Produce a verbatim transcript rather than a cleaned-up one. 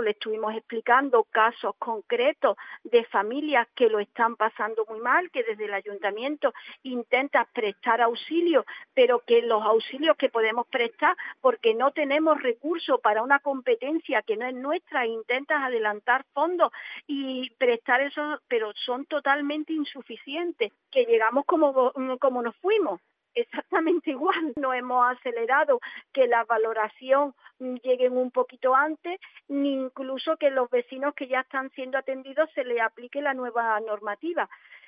le estuvimos explicando casos concretos de familias que lo están pasando muy mal, que desde el ayuntamiento intenta prestar auxilio, pero que los auxilios que podemos prestar, porque no tenemos recursos para una competencia que no es nuestra, intentas adelantar fondos y prestar eso, pero son totalmente insuficientes, que llegamos como, como nos fuimos. Exactamente igual, no hemos acelerado que la valoración lleguen un poquito antes, ni incluso que los vecinos que ya están siendo atendidos se les aplique la nueva normativa.